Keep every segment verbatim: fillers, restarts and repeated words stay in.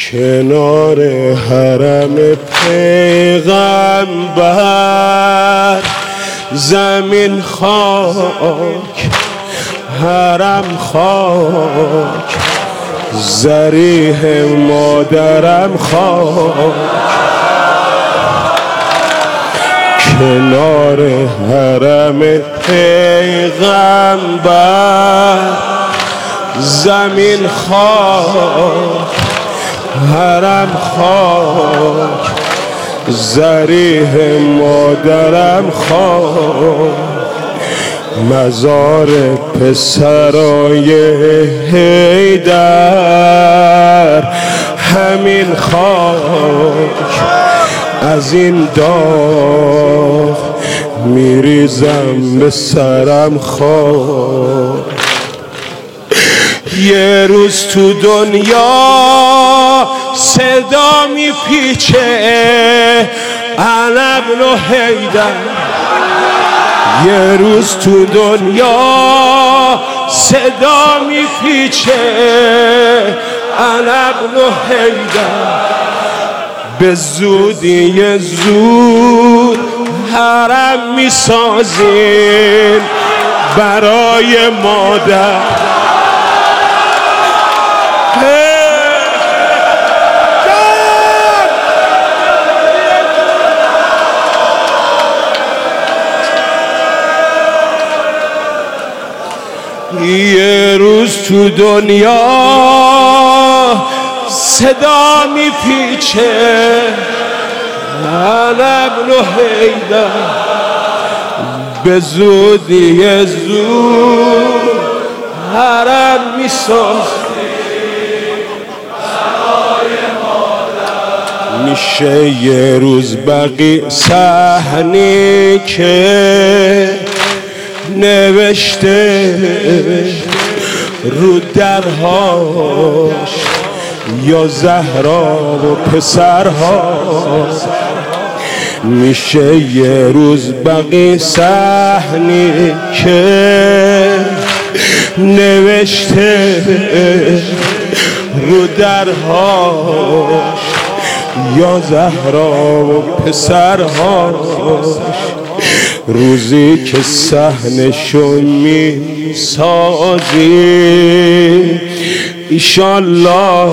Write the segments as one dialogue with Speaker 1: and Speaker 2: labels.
Speaker 1: کنار حرم پیغمبر زمین خاک، حرم خاک، ضریح مادرم خاک. کنار حرم پیغمبر زمین خاک، حرم خاک، ضریح مادرم خاک. مزار پسرای حیدر همین خاک. از این داغ میریزم به سرم خاک. یه روز تو دنیا صدا میپیچه انا ابن حیدر. یه روز تو دنیا صدا میپیچه انا ابن حیدر. به زودی زود حرم میسازیم برای مادر. یه روز تو دنیا صدا میپیچه انا ابن حیدر. به زودی زود حرم میسازیم برای مادر. میشه یه روز بقی صحنی که نوشته رو درهاش یا زهرا و پسرهاش. میشه یه روز بقی صحنی که نوشته رو درهاش یا زهرا و پسرهاش. روزی که صحنشو میسازی ایشالله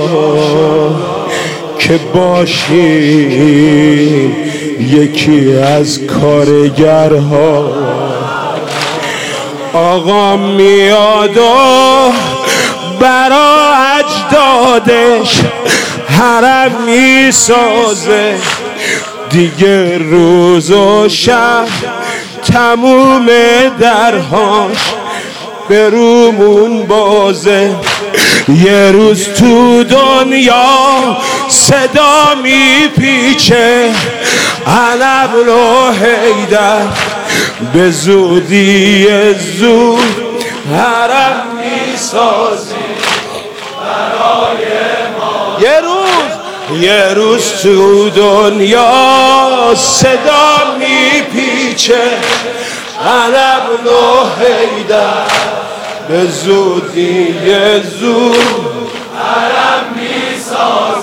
Speaker 1: که باشی یکی از کارگرها. آقا میاد و برا اجدادش حرم میسازه. دیگه روز و شب تموم درهاش به رومون بازه. یه روز تو دنیا صدا میپیچه انا ابن حیدر. به زودی زود حرم میسازی برای ما. یه روز یه روز تو دنیا صدا میپیچه انا ابن حیدر. به زودی زود حرم میسازی